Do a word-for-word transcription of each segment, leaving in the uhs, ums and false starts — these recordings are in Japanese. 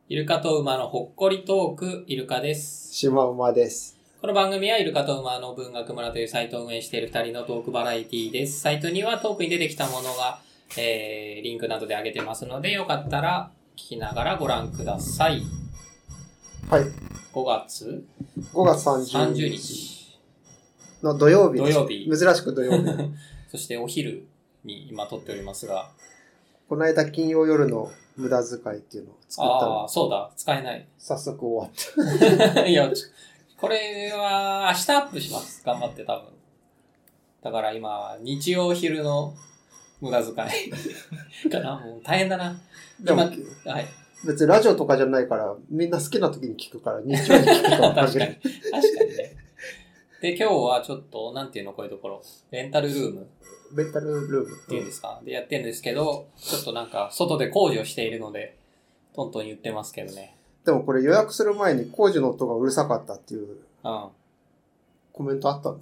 イルカと馬のほっこりトーク、イルカです。 シマウマです。 この番組はイルカと馬の文学村というサイトを運営している二人のトークバラエティです。サイトにはトークに出てきたものが、えー、リンクなどで上げてますので、よかったら聞きながらご覧ください。 はい。 ごがつごがつさんじゅうにちの土曜日です。 土曜日。 珍しく土曜日。 そしてお昼に今撮っておりますが。 この間金曜夜の無駄遣いっていうのを作ったの。 ああ、そうだ。使えない。 早速終わった。 いや、これは明日アップします。頑張って多分。だから今、日曜昼の無駄遣いかな。もう大変だな。 でも、 はい。 別にラジオとかじゃないから、みんな好きな時に聞くから、日曜に聞くとは確かに。確かにね。で、今日はちょっと、なんていうの、こういうところ。レンタルルーム。 レンタルルームっていうんですか。で、やってるんですけど、ちょっとなんか、外で工事をしているので、トントン言ってますけどね。 でもこれ予約する前に工事の音がうるさかったっていう、 うん。 コメントあったん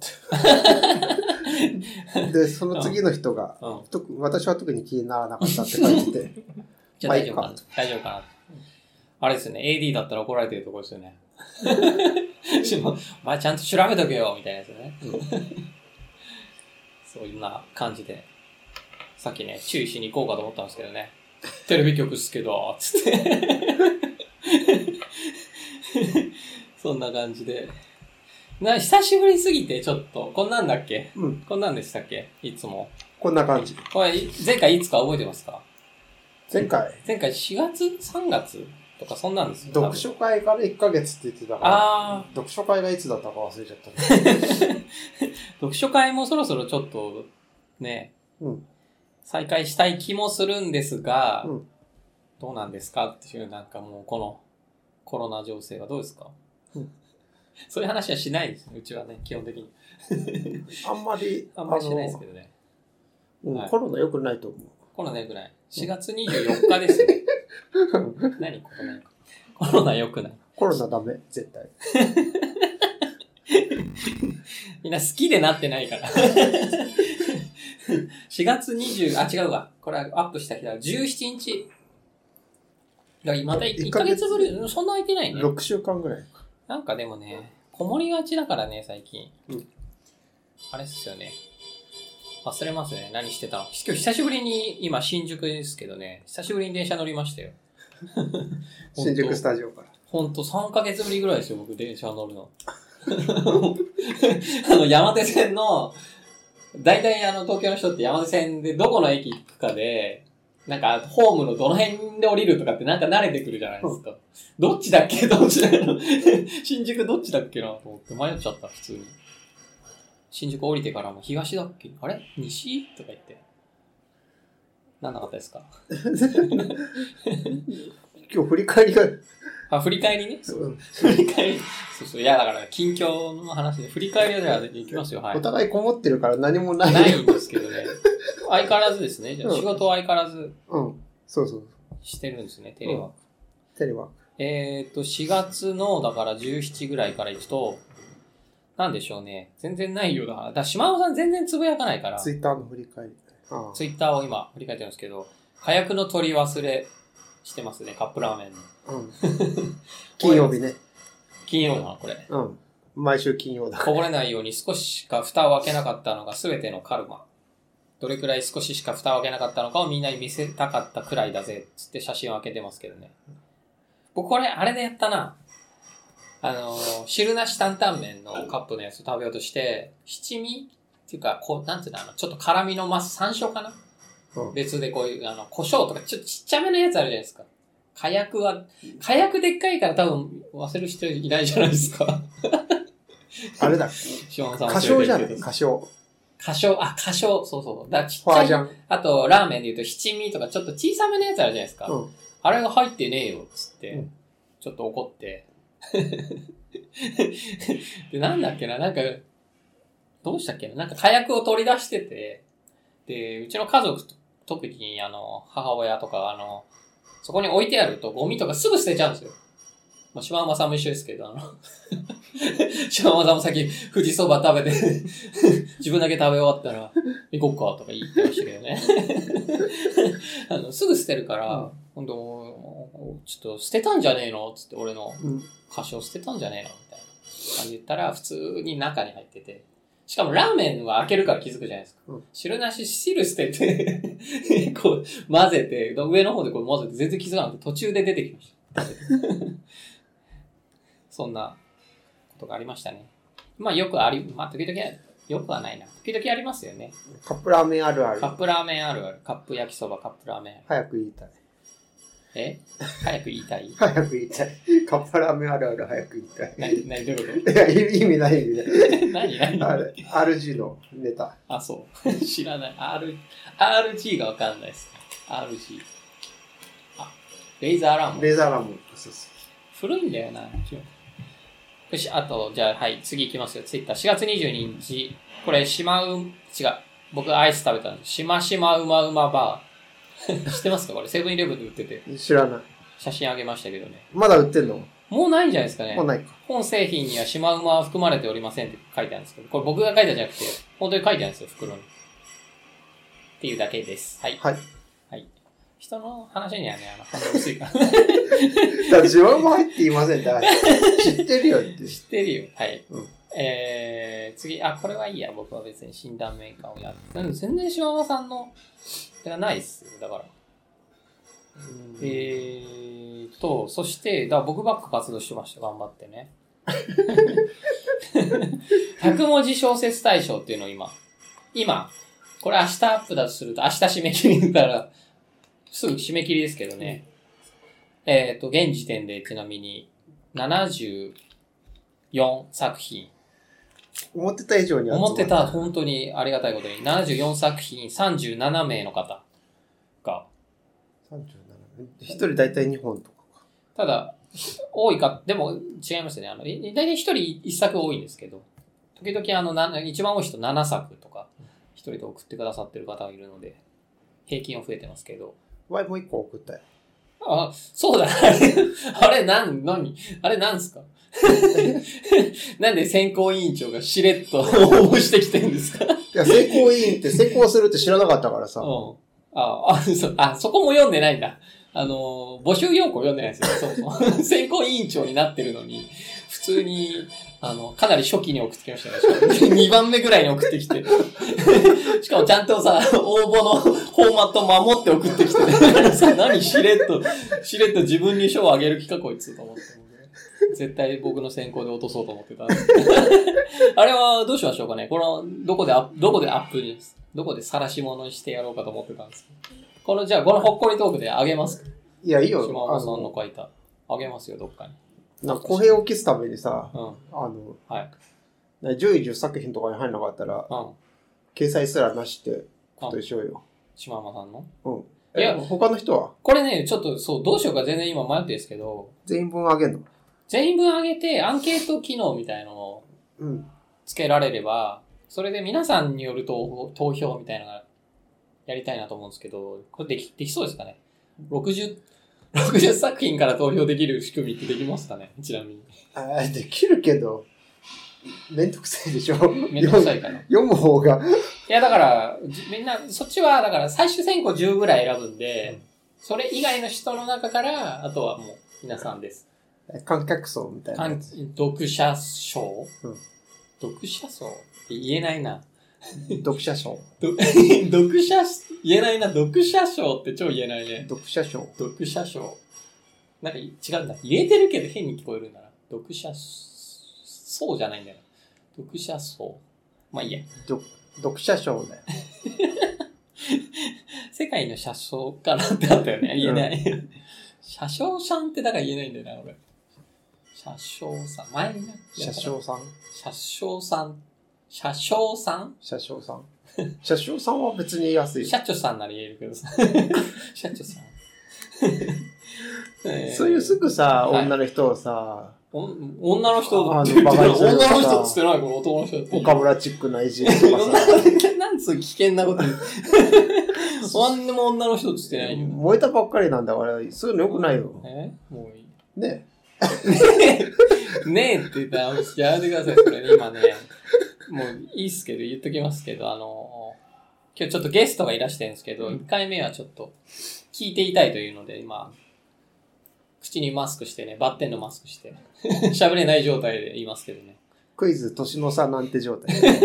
で。で、その次の人が、うん、私は特に気にならなかったって書いてて。 じゃあ大丈夫かな。大丈夫かな。あれですよね、エーディー だったら怒られてるところですよね。お前ちゃんと調べとけよ、みたいなやつね。そういうな感じで。さっきね、注意しに行こうかと思ったんですけどね。テレビ局っすけど、つって。そんな感じで。な、久しぶりすぎて、ちょっと、こんなんだっけ？うん。こんなんでしたっけ？いつも。 こんな感じ。 これ、前回いつか覚えてますか？ 前回前回しがつ ?さんがつとかそんなんですよ。 読書会からいっかげつって言ってたから、あ読書会がいつだったか忘れちゃった、ね。 読書会もそろそろちょっと、ね、うん、再開したい気もするんですが、うん、どうなんですかっていう、なんかもうこのコロナ情勢はどうですか、うん、そういう話はしないですね、うちはね、基本的に。 あんまり、 あんまりしないですけどね。 うん、はい、コロナ良くないと思う。 コロナ良くない。しがつにじゅうよっかですね。何コロナ良くない。コロナ良くない。 コロナダメ、絶対。 みんな好きでなってないから。しがつにじゅう、あ、違うわ。これアップした日だ。じゅうしちにち。だからまたいっかげつぶり、そんな空いてないね。 ろくしゅうかんぐらいか。 なんかでもね、こもりがちだからね、最近。うん。あれっすよね。忘れますね。何してたの？今日久しぶりに、今新宿ですけどね、久しぶりに電車乗りましたよ。 新宿スタジオから。 ほんとさんかげつぶりぐらいですよ、僕電車乗るの。あの、山手線の、大体あの、東京の人って山手線でどこの駅行くかで、なんか、ホームのどの辺で降りるとかってなんか慣れてくるじゃないですか。うん、どっちだっけどっちだっけ新宿どっちだっけなと思って迷っちゃった、普通に。新宿降りてからも東だっけあれ西とか言って。なんなかったですか今日振り返りが。 あ、振り返りね。そう。振り返り。そうそう。いや、だから、近況の話で、振り返りはじゃあ、いきますよ。はい。 お互いこもってるから何もない。 ないんですけどね。相変わらずですね。じゃあ、仕事は相変わらず。 うん。そうそう。 してるんですね、テレワーク。うん、 テレワーク。 えっと、しがつの、だからじゅうしちぐらいから行くと、なんでしょうね。全然ないようだ。だから、島尾さん全然つぶやかないから。 ツイッターの振り返り。 ああツイッターを今、振り返ってるんですけど、火薬の取り忘れしてますね、カップラーメンの。うん。 金曜日ね。 金曜な、これ。 うん。毎週金曜だ。 こぼれないように少ししか蓋を開けなかったのが全てのカルマ。どれくらい少ししか蓋を開けなかったのかをみんなに見せたかったくらいだぜ、つって写真を開けてますけどね。僕これ、あれでやったな。あの、汁なし担々麺のカップのやつを食べようとして、七味っていうか、こう、なんていうの、あの、ちょっと辛みの増す山椒かな、うん、別でこういう、あの、胡椒とか、ちょっとちっちゃめのやつあるじゃないですか。火薬は、火薬でっかいから多分忘れる人いないじゃないですか。 あれだ。 シオンさん花椒じゃない花椒。 花椒、あ、花椒、そうそう。だちっちゃい。あと、ラーメンで言うと七味とかちょっと小さめのやつあるじゃないですか。うん、あれが入ってねえよ、つって、うん、ちょっと怒って。で、なんだっけな、なんか、どうしたっけな、なんか火薬を取り出してて、で、うちの家族、特にあの、母親とか、あの、そこに置いてあるとゴミとかすぐ捨てちゃうんですよ。 まあ、島山さんも一緒ですけど、あの、島山さんもさっき富士そば食べて、自分だけ食べ終わったら、行こうかとか言ってましたけどね。あの、すぐ捨てるから、うん、今度、ちょっと捨てたんじゃねえのつって俺の歌詞を捨てたんじゃねえのみたいな感じで言ったら、普通に中に入ってて、しかもラーメンは開けるから気づくじゃないですか。うん、汁なし汁捨てて、こう混ぜて、上の方でこう混ぜて全然気づかなくて途中で出てきました。そんなことがありましたね。まあよくあり、まあ時々は、よくはないな。時々ありますよね。 カップラーメンあるある。 カップラーメンあるある。カップ焼きそば、カップラーメン。 早く言いたい。 え早く言いたい早く言いたい。カップラーメンあるある早く言いたい。 何、何、どういうこと？ いや、意味ない意味ない。 何、何あれ、アールジー のネタ。 あ、そう。知らない。R、アールジー がわかんないです。アールジー。あ、レーザーラモン。 レーザーラモン。そうそう。 古いんだよな。よし、あと、じゃあ、はい、次行きますよ。ツイッター。しがつにじゅうににち。これ、しまう、違う。僕、アイス食べたんです。しましまうまうまバー。知ってますかこれ、セブンイレブンで売ってて。 知らない。 写真あげましたけどね。 まだ売ってんの？ もうないんじゃないですかね。 もうないか。 本製品にはシマウマは含まれておりませんって書いてあるんですけど、これ僕が書いたんじゃなくて、本当に書いてあるんですよ、袋に。っていうだけです。はい。 はい。 はい。人の話にはね、あの、反応薄いから。 だからシマウマ入っていませんって。知ってるよって。 知ってるよ。はい。 うん、 えー、次、あ、これはいいや。僕は別に診断メーカーをやって。全然シマウマさんの、がないっす。だから。えーと、そして、だから僕ばっか活動してました。頑張ってね。ひゃくもじ小説大賞っていうのを今、今、これ明日アップだとすると、明日締め切りだから、すぐ締め切りですけどね。えっと、現時点でちなみに、ななじゅうよんさく品。 思ってた以上に集まった。 思ってた、本当にありがたいことに、ななじゅうよんさく品、さんじゅうななめいの方が、 さんじゅうなな一人だいたいにほんとかか。 ただ、多いか、でも違いますね。あの、だいたい一人一作多いんですけど、時々あの、な一番多い人ななさくとか、一人で送ってくださってる方がいるので、平均は増えてますけど。 わいもう一個送ったよ。 あ、そうだ。あれ、あれなん、何あれなんすかなんで選考委員長がしれっと応募してきてるんですか？いや、選考委員って選考するって知らなかったからさ。 うん。ああ、そ、あ、そこも読んでないんだ。あの、募集要項読んでないですよ。そうそう。選考委員長になってるのに、普通に、あの、かなり初期に送ってきましたね。にばんめぐらいに送ってきて。しかもちゃんとさ、応募のフォーマット守って送ってきて、ね。さ、何しれっと、しれっと自分に賞をあげる気かこいつと思って。絶対僕の選考で落とそうと思ってた。あれはどうしましょうかね。この、どこでアップ、どこでアップに、どこで晒し物にしてやろうかと思ってたんですけど。この、じゃあ、このほっこりトークであげますか？ いや、いいよ。 島尾さんの書いた。あげますよ、どっかに。 なんか、公平を期すためにさ、 うん、 あの、 はい。 じゅういじゅっさく品とかに入んなかったら、うん、掲載すらなしってことにしようよ。 島尾さんの？ うん。いや、他の人は？ これね、ちょっと、そう、どうしようか全然今迷ってるんですけど。 全員分あげんの？ 全員分あげて、アンケート機能みたいなのを、つけられれば、うん、それで皆さんによる投票みたいなのが、やりたいなと思うんですけど、これでき、できそうですかね？ ろくじゅう、ろくじゅっさく品から投票できる仕組みってできますかね？ちなみに。 ああ、できるけど、めんどくさいでしょ？ めんどくさいかな。 読む方が。 いや、だから、みんな、そっちは、だから最終選考じゅうぐらい選ぶんで、うん、それ以外の人の中から、あとはもう、皆さんです。 観客層みたいなやつ。 読者賞、 うん、 読者層って言えないな。 読者賞。 読者、言えないな。読者賞って超言えないね。 読者賞。 読者賞。なんか違うんだ。言えてるけど変に聞こえるんだな。読者、そうじゃないんだよ。読者層。まあいいや。 読者賞だよ。 世界の車掌かなってあったよね。言えない。うん、車掌さんってだから言えないんだよな、俺。車掌さん。前になって。 車掌さん車掌さん。車掌さん車掌さん。車掌さんは別に言いやすい。 車長さんなら言えるけどさ。車長さん。 えー、そういうすぐさ、はい、女の人をさ、 女の人って言って女の人っつってないこの男の人って。 岡村チックないじりとかさ。 なんつう危険なこと言う。何でも女の人っつってないよ。 燃えたばっかりなんだから、そういうの良くないよ。 えもういい。 ね。 ねえって言ったらやめてください。それね、今ね、もういいっすけど言っときますけど、あの、今日ちょっとゲストがいらしてるんですけど、いっかいめはちょっと聞いていたいというので、今、口にマスクしてね、バッテンのマスクして、喋れない状態で言いますけどね。 クイズ年の差なんて状態。 古い。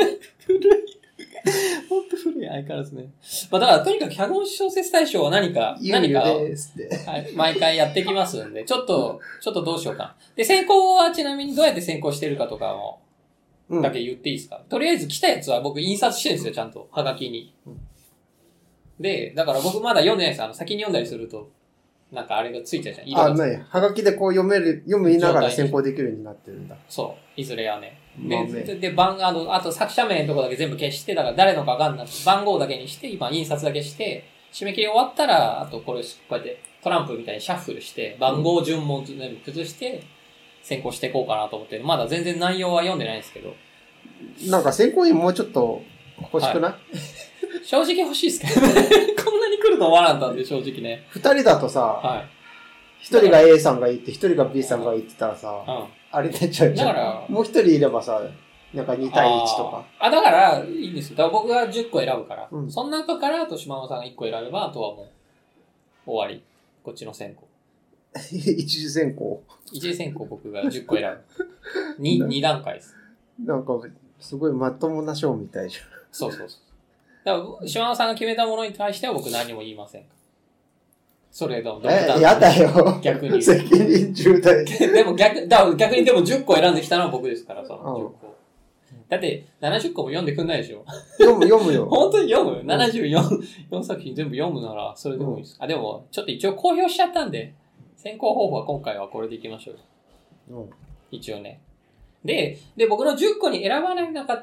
ほんと古い、相変わらずね。まあだからとにかくひゃくご小説大賞は何か、何かを、はい、毎回やってきますんで、ちょっと、ちょっとどうしようか。で、選考はちなみにどうやって選考してるかとかも、だけ言っていいですか、うん、とりあえず来たやつは僕印刷してるんですよ、ちゃんと。はがきに。うん、で、だから僕まだ読んでないです。あの、先に読んだりすると、なんかあれがついちゃうじゃん。色があ、ない。はがきでこう読める、読みながら選考できるようになってるんだ。 そう。いずれはね。で、で、で番、あの、あと作者名のとこだけ全部消して、だから誰のかわかんなくて、番号だけにして、今印刷だけして、締め切り終わったら、あとこれ、こうやってトランプみたいにシャッフルして、番号順問全部崩して、選考していこうかなと思って、まだ全然内容は読んでないんですけど。 なんか選考員もうちょっと欲しくない、はい、 正直欲しいですけどね。こんなに来ると思わなかったんで、正直ね。 二人だとさ、 はい。 一人が A さんがいて、一人が B さんがいてたらさ、うん、あれになっちゃうじゃん。 だから、 もう一人いればさ、なんかに対いちとか。 ああ、だから、いいんですよ。だから僕がじゅっこ選ぶから。うん、その中から、あと島尾さんがいっこ選べば、あとはもう、終わり。こっちの選考。 一次選考。 一次選考僕がじゅっこ選ぶ。に、に段階です。 なんか、すごいまともな賞みたいじゃん。 そうそうそう。だから、島尾さんが決めたものに対しては僕何も言いません。それの、 え、やだよ。 逆に。 責任重大。 でも逆、だから逆にでもじゅっこ選んできたのは僕ですから、そのじゅっこ。だって、ななじゅっこも読んでくんないでしょ。 読む、読むよ。 本当に読む、うん、ななじゅうよん作品全部読むなら、それでもいいです。うん、あ、でも、ちょっと一応公表しちゃったんで、選考方法は今回はこれでいきましょう。うん、一応ね。で、で、僕のじゅっこに選ばなかった、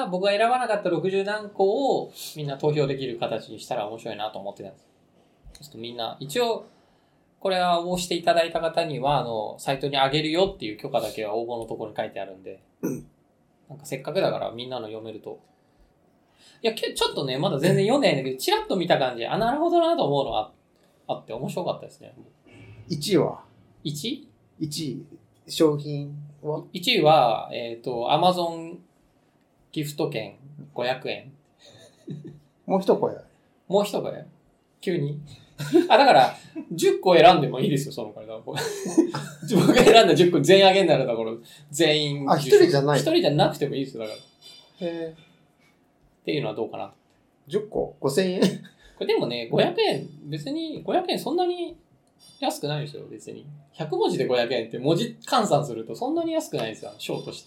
僕が選ばなかったろくじゅう何個をみんな投票できる形にしたら面白いなと思ってたんです。ちょっとみんな、一応、これは応募していただいた方には、あの、サイトに上げるよっていう許可だけは応募のところに書いてあるんで、うん、なんかせっかくだからみんなの読めると。いや、ちょっとね、まだ全然読んでないんだけど、チラッと見た感じ、あ、なるほどなと思うのがあって面白かったですね。 いちいはいちい ?いちい、商品はいちいは、えっと、Amazon ギフト券ごひゃくえん。 もう一声。 もう一声急にあ、だから、じゅっこ選んでもいいですよ、そのから。僕が選んだじゅっこ全員あげんなら、だから、全員。 あ、一人じゃない一人じゃなくてもいいですよ、だから。 へっていうのはどうかな。 じゅっこごせんえんこれでもね、ごひゃくえん、別にごひゃくえんそんなに安くないですよ、別に。ひゃくもじでごひゃくえんって文字換算するとそんなに安くないですよ、賞として。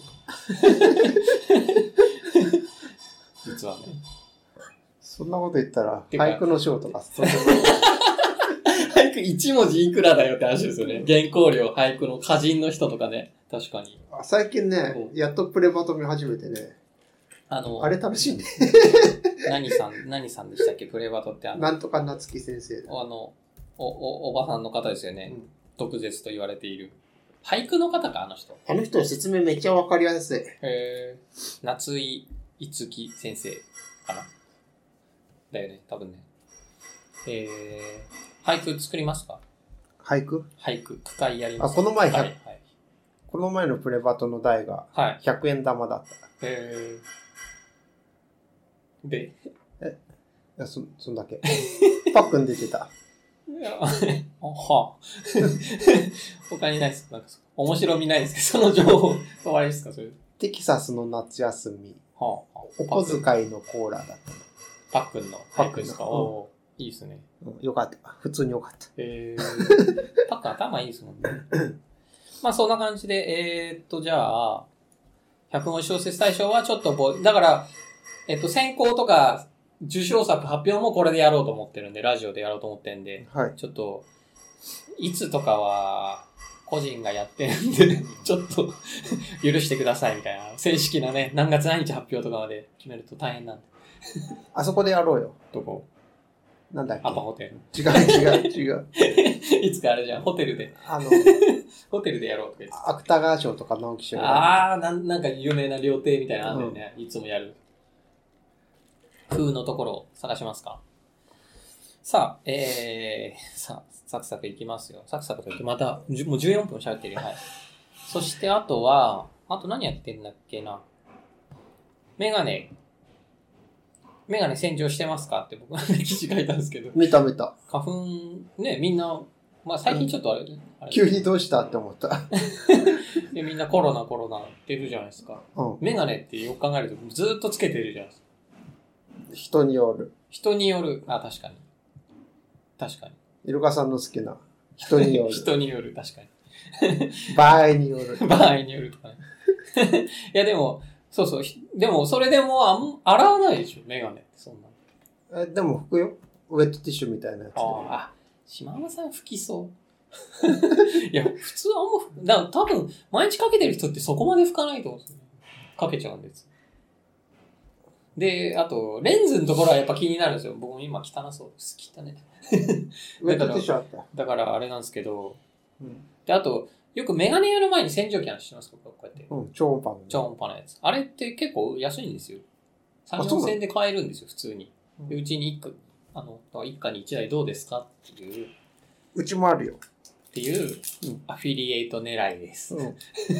実はね。 そんなこと言ったら、俳句の賞とか、そんな俳句いち文字いくらだよって話ですよね。原稿料、俳句の歌人の人とかね。確かに。 最近ね、やっとプレバト見始めてね。あの、あれ楽しいね。 何さん、何さんでしたっけ、プレバトってあの。 なんとか夏木先生。 あの、お、お、おばさんの方ですよね。うん、毒舌と言われている。俳句の方か、あの人。 あの人の説明めっちゃわかりやすい。 へー。夏井いつき先生かな。だよね、多分ね。えー、俳句作りますか？ 俳句？ 俳句、句会やります。 あ、この前、 はいはい、 この前のプレバトの台がひゃくえん玉だった。 はい、へー。で？ え、いや、そ、そんだけ。パックン出てた。 いや、はぁ。他にないですか？なんか面白みないですけど、その情報、終わりですか？それ。 テキサスの夏休み。はあ、お小遣いのコーラだったの。 パックンのパックンですか？おー、いいですね。 うん、よかった。普通によかった。 えー、パックン頭いいですもんね。まあそんな感じで、えー、っと、じゃあ、ひゃくご小説大賞はちょっとぼ、だから、えっと、選考とか、受賞作発表もこれでやろうと思ってるんで、ラジオでやろうと思ってるんで、はい、ちょっと、いつとかは、個人がやってるんで、ちょっと許してくださいみたいな、正式なね、何月何日発表とかまで決めると大変なんで。 あそこでやろうよ。 どこ？ なんだっけ？ アパホテル。 違う違う違う。 いつかあれじゃん、ホテルで。 あの、 ホテルでやろうとか言って。 芥川賞とか直木賞。 あー、なん、なんか有名な料亭みたいなのあるんだよね、うん。いつもやる。風のところを探しますか。さあ、えー、さあ、 サクサクいきますよ。サクサクといって、また、じゅもうじゅうよんぷん喋ってるよ。はい。そしてあとは、あと何やってんだっけな。メガネ。メガネ洗浄してますかって僕は記事書いたんですけど。 見た見た。 花粉、ね、みんな、まあ最近ちょっとあれ、うん、あれ急にどうしたって思った。 でみんなコロナコロナってるじゃないですか。 うん、 メガネってよく考えるとずっとつけてるじゃないですか。 人による。 人による。あ、確かに。確かに。 イルカさんの好きな。人による。 人による、確かに。 場合による。 場合によるとかね。いやでも、そうそう。でも、それでもあん洗わないでしょ、メガネってそんな。 え、でも拭くよ。ウェットティッシュみたいなやつで。 ああ、島山さん拭きそう。いや、普通あんま、だから多分、毎日かけてる人ってそこまで拭かないと思うんですよね。かけちゃうんです。で、あと、レンズのところはやっぱ気になるんですよ。僕も今汚そうです。汚ね。 ウェットティッシュあった。 だからあれなんですけど、 うん、 で、あと、よくメガネ屋の前に洗浄機あるの知ってますか？こうやって。 うん、超音波の。 超音波のやつ。あれって結構安いんですよ。さん、よんせん円で買えるんですよ、普通に。で、うちに一家、あの、一家に一台どうですかっていう。 うちもあるよ。 っていう、アフィリエイト狙いです。うん、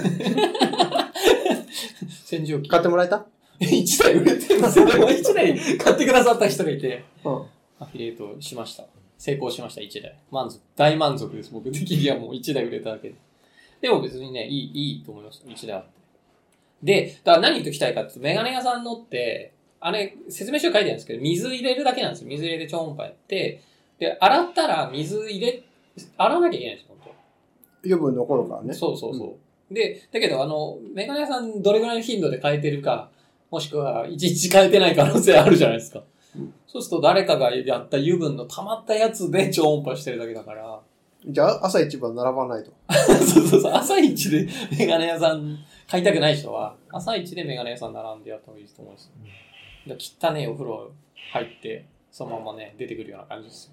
洗浄機。 買ってもらえた？ 一台売れてるんですよ。でも一台買ってくださった人がいて、 うん、 アフィリエイトしました。成功しました、一台。満足。大満足です。僕的にはもう一台売れただけで。でも別にね、いい、いいと思います。一台あって。で、だから何言っときたいかって、メガネ屋さんのって、あれ、説明書書いてあるんですけど、水入れるだけなんですよ。水入れて超音波やって、で、洗ったら水入れ、洗わなきゃいけないんですよ、本当。油分残るからね。 そうそうそう。うん、で、だけど、あの、メガネ屋さんどれぐらいの頻度で変えてるか、もしくは一日変えてない可能性あるじゃないですか。うん、そうすると誰かがやった油分の溜まったやつで超音波してるだけだから。 じゃあ、朝一番並ばないと。 そうそうそう。朝一でメガネ屋さん買いたくない人は、朝一でメガネ屋さん並んでやった方がいいと思うんですよ。うん、汚ねえお風呂入って、そのままね、出てくるような感じです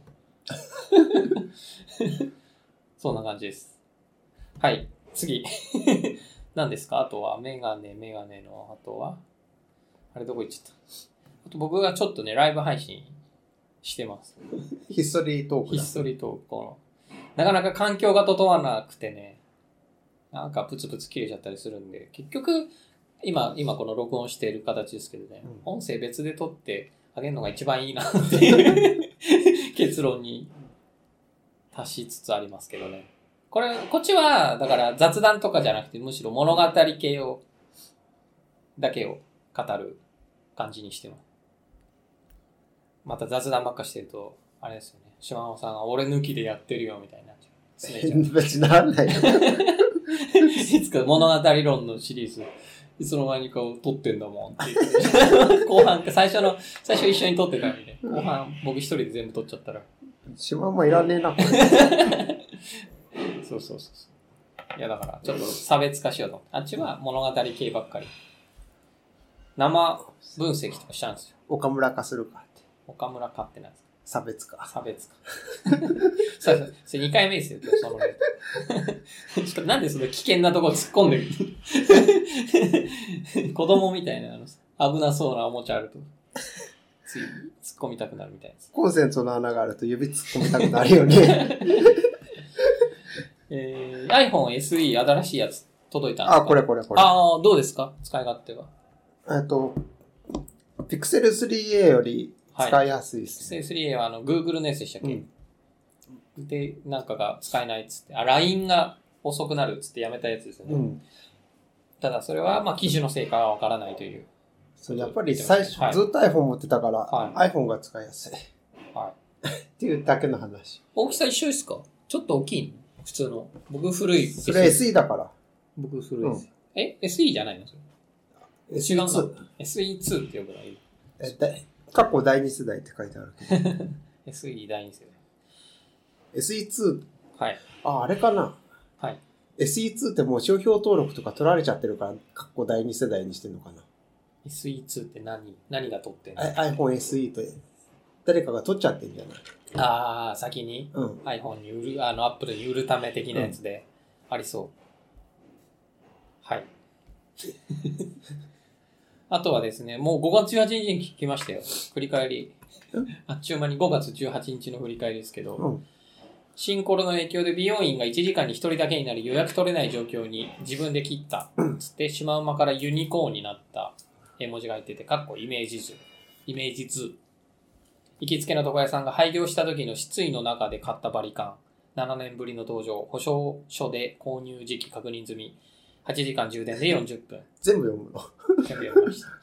よ。そんな感じです。はい。次。何ですか？あとは、メガネ、メガネの、あとは、あれどこ行っちゃった？あと僕がちょっとね、ライブ配信してます。 ヒストリートーク。 ヒストリートーク。このなかなか環境が整わなくてね、なんかプツプツ切れちゃったりするんで、結局、今、今この録音している形ですけどね、うん、音声別で撮ってあげるのが一番いいなっていう結論に達しつつありますけどね。これ、こっちは、だから雑談とかじゃなくて、むしろ物語系を、だけを語る感じにしてます。また雑談ばっかしてると、あれですよね。島尾さんが俺抜きでやってるよみたいになっちゃう。 別にならないよ。 いつか物語論のシリーズ、いつの間にか撮ってんだもんって言って。後半、最初の、最初一緒に撮ってたのにね。後半僕一人で全部撮っちゃったら。 島尾もいらねえな、これ。 そうそうそうそう。いやだから、ちょっと差別化しようと思って。あっちは物語系ばっかり。生分析とかしたんですよ。 岡村化するかって。 岡村化ってなんですか？ 差別化。 差別化。そうそう。それにかいめですよ、今日その例。ちょっとなんでその危険なとこ突っ込んでる子供みたいな危なそうなおもちゃあると、つい突っ込みたくなるみたいです。 コンセントの穴があると指突っ込みたくなるよね。 えー、iPhone エスイー 新しいやつ届いたんですか？ あ、これこれこれ。 ああ、どうですか？使い勝手は。 えっと、Pixel スリーエー より使いやすいですね。 はい、スリーエー はあの Google のやつでしたっけ、うん、で、なんかが使えないっつって、あ、ライン が遅くなるっつってやめたやつですよね。うん、ただそれは、まあ、機種のせいかはわからないという。 そう、やっぱり最初、はい、ずっと iPhone 持ってたから、はい、iPhone が使いやすい。はい。っていうだけの話。 大きさ一緒ですか？ちょっと大きいの？普通の。僕古い。 それ エスイー だから。 僕古いです。うん、え ?エスイー じゃないのそれ？エスイーツー。エスイーツー って呼ぶのいい。 え、だ過去だいに世代って書いてあるけど。 エスイー だいに世代。 エスイーツー。 はい。 あ、あれかな。 はい。 エスイーツー ってもう商標登録とか取られちゃってるから、過去だいに世代にしてるのかな。 エスイーツー って何何が取ってんの？ iPhone エスイー と誰かが取っちゃってんじゃない？ ああ、先に、 うん、 iPhone に売る、あの、Apple に売るため的なやつで、ありそう。うん、はい。あとはですね、もうごがつじゅうはちにちに聞きましたよ。振り返り。あっちゅう間にごがつじゅうはちにちの振り返りですけど、うん、 新コロの影響で美容院がいちじかんにひとりだけになり予約取れない状況に自分で切った。つってシマウマからユニコーンになった絵文字が入ってて、かっこイメージ図。イメージ図。行きつけの床屋さんが廃業した時の失意の中で買ったバリカン。ななねんぶりの登場。保証書で購入時期確認済み。はちじかん充電でよんじゅっぷん。 全部読むの全部読みました。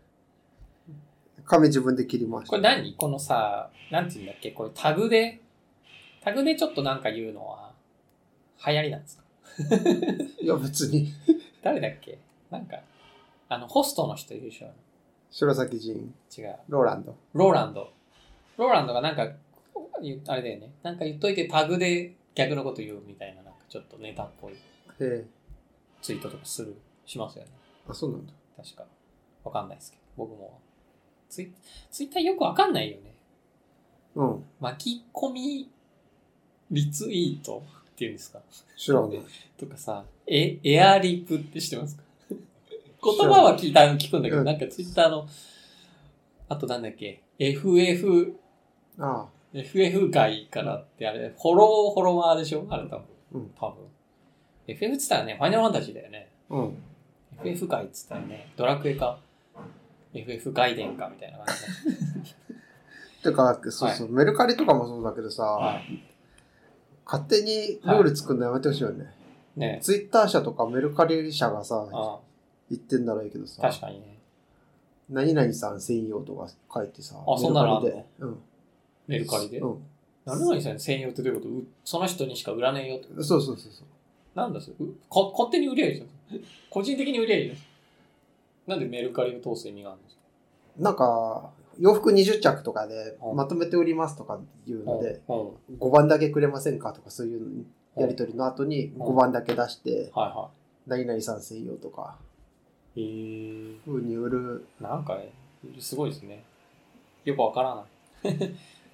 紙自分で切りました。 これ何このさ、なんて言うんだっけこれタグで、タグでちょっとなんか言うのは流行りなんですか？ いや別に。 誰だっけなんか、あの、ホストの人いるでしょ？ 白崎仁。 違う。 ローランド。 ローランド。ローランドがなんか、あれだよね。なんか言っといてタグで逆のこと言うみたいな、なんかちょっとネタっぽいツイートとかする、しますよね。 あ、そうなんだ。 確か。わかんないですけど。僕も。ツイ、ツイッターよくわかんないよね。 うん。 巻き込み、リツイートっていうんですか？ 知らない。 とかさ、え、エアリプって知ってますか？言葉は聞いた、聞くんだけど、うん、なんかツイッターの、あとなんだっけ、エフエフ、 ああエフエフ 外からってあれ、フォロー、フォロワーでしょあれ多分。 うん。 多分。エフエフ って言ったらね、ファイナルファンタジーだよね。 うん。 エフエフ 外って言ったらね、ドラクエか、エフエフ 外伝かみたいな感じてか、そうそう、はい、メルカリとかもそうだけどさ、はい、勝手にルール作るのやめてほしいよね。はい、 ね。 ツイッター社とかメルカリ社がさ、ああ言ってんならいいけどさ。 確かにね。 何々さん専用とか書いてさ。 あ、そんなのあるの？ うん。 メルカリで？ うん。 何々さん専用ってどういうこと？その人にしか売らねえよってこと？ そうそうそうそう。 なんだそれ？か勝手に売りゃいいじゃん。個人的に売りゃいいじゃん。なんでメルカリを通す意味があるんですか？ なんか、洋服にじゅっちゃくとかでまとめて売りますとかいうので、うんうん、ごばんだけくれませんかとかそういうやり取りの後にごばんだけ出して、 うんはいはい、 何々さん専用とか、 へー風に売る。 なんかね、すごいですね。よくわからない。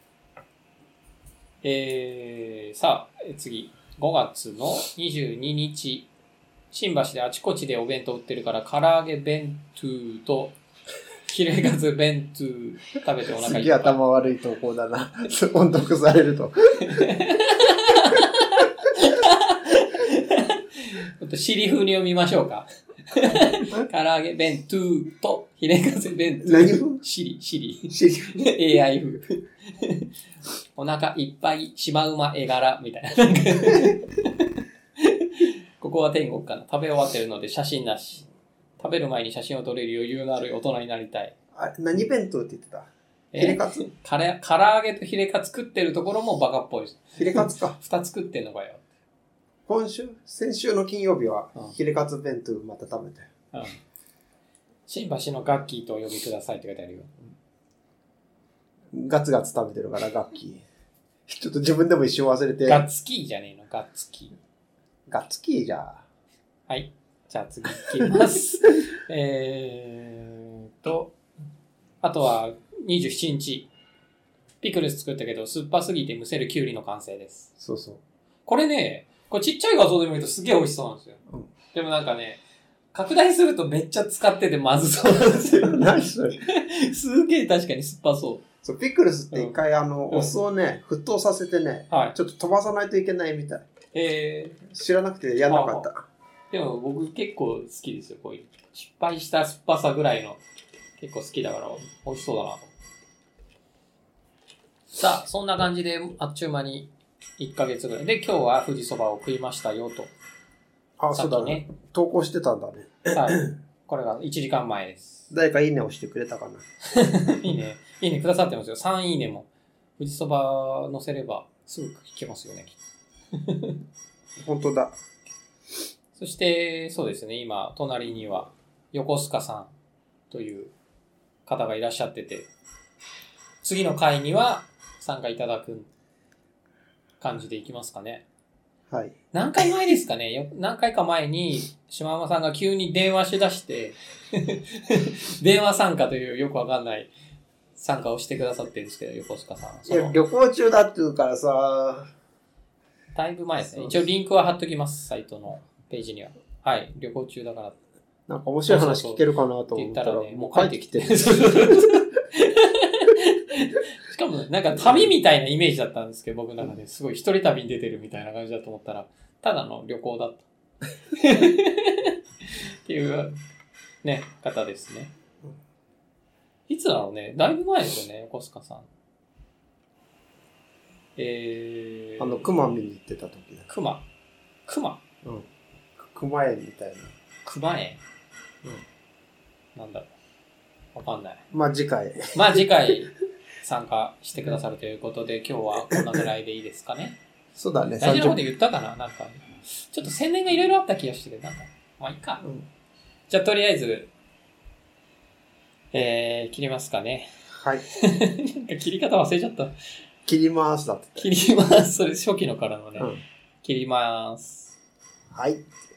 えー、さあ、次。ごがつのにじゅうににち、新橋であちこちでお弁当売ってるから、唐揚げ弁当と、ヒレカツ弁当食べてお腹いっぱい。 すげえ頭悪い投稿だな。音読されると。 ちょっとシリ風に読みましょうか。唐揚げ弁当とヒレカツ弁当。 何風？ シリ、シリ。 シリ。 エーアイ 風。お腹いっぱいシマウマ絵柄みたいな。ここは天国かな。食べ終わってるので写真なし。食べる前に写真を撮れる余裕のある大人になりたい。 あれ、何弁当って言ってた？ヒレカツ？ 唐揚げとヒレカツ食ってるところもバカっぽいです。 ヒレカツか。 二つ食ってんのかよ。 今週先週の金曜日はヒレカツ弁当また食べて。 うん。新橋のガッキーとお呼びくださいって書いてあるよ。 ガツガツ食べてるからガッキー。ちょっと自分でも一瞬忘れて。 ガッツキーじゃねえの、ガッツキー。 ガッツキーじゃあ。 はい。じゃあ次行きます。えーと、あとはにじゅうしちにち。ピクルス作ったけど、酸っぱすぎて蒸せるキュウリの完成です。 そうそう。 これね、これちっちゃい画像で見るとすげえ美味しそうなんですよ。うん、でもなんかね、拡大するとめっちゃ使っててまずそうなんですよ。 何それ？ すげえ確かに酸っぱそう。 そう、ピクルスって一回、うん、あの、お酢をね、沸騰させてね、はい、ちょっと飛ばさないといけないみたい。えー、知らなくてやんなかった。 ああでも僕結構好きですよ、こういう。失敗した酸っぱさぐらいの結構好きだから美味しそうだなと。さあ、そんな感じであっちゅう間にいっかげつぐらいで、今日は富士そばを食いましたよと。 あ、そうだね。投稿してたんだね。 はい。これがいちじかんまえです。 誰かいいねをしてくれたかな。 いいね。いいねくださってますよ。さんいいねも。富士そば載せればすぐ聞けますよね、きっと。 本当だ。 そして、そうですね、今、隣には、横須賀さんという方がいらっしゃってて、次の回には参加いただく感じでいきますかね。 はい。 何回前ですかね何回か前に、島山さんが急に電話しだして、電話参加というよくわかんない参加をしてくださってるんですけど、横須賀さん。 いや、旅行中だって言うからさ、 だいぶ前ですね。一応リンクは貼っときます、サイトのページには。はい、旅行中だから。 なんか面白い話聞けるかなと思ったら、 そうそうそうって言ったらね、もう帰ってきて。しかも、なんか旅みたいなイメージだったんですけど、僕の中ですごい一人旅に出てるみたいな感じだと思ったら、ただの旅行だった。っていう、ね、方ですね。いつだろうね。だいぶ前ですよね、横須賀さん。えー、 あの、熊見に行ってた時だ。 熊。熊うん。熊園みたいな。 熊園うん。なんだろう。わかんない。 まあ次回。 まあ次回参加してくださるということで、今日はこんなぐらいでいいですかね。 そうだね。 大事なこと言ったかななんか、ちょっと宣伝がいろいろあった気がしてて、なんか、まあいいか。うん、じゃあとりあえず、えー、切りますかね。 はい。 なんか切り方忘れちゃった。 切りますだって。 切ります。それ初期のからのね。うん、切ります。 はい。